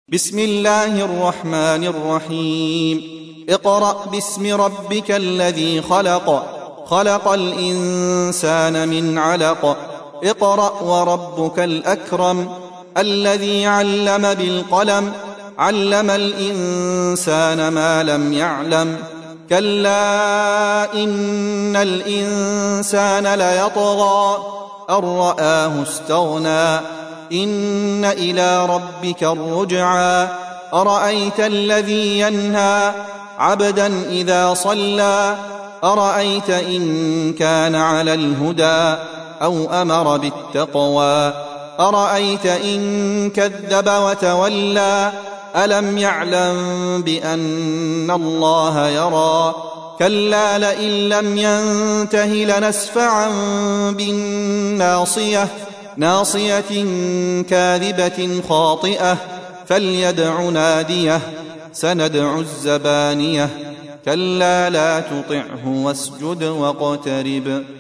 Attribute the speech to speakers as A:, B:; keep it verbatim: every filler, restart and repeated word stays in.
A: بسم الله الرحمن الرحيم اقرأ باسم ربك الذي خلق خلق الإنسان من علق اقرأ وربك الأكرم الذي علم بالقلم علم الإنسان ما لم يعلم كلا إن الإنسان ليطغى أن رآه استغنى إن إلى ربك الرجعى أرأيت الذي ينهى عبدا إذا صلى أرأيت إن كان على الهدى أو أمر بالتقوى أرأيت إن كذب وتولى ألم يعلم بأن الله يرى كلا لئن لم ينته لنسفعا بالناصية ناصية كاذبة خاطئة فليدع ناديه سندع الزبانية كلا لا تطعه واسجد واقترب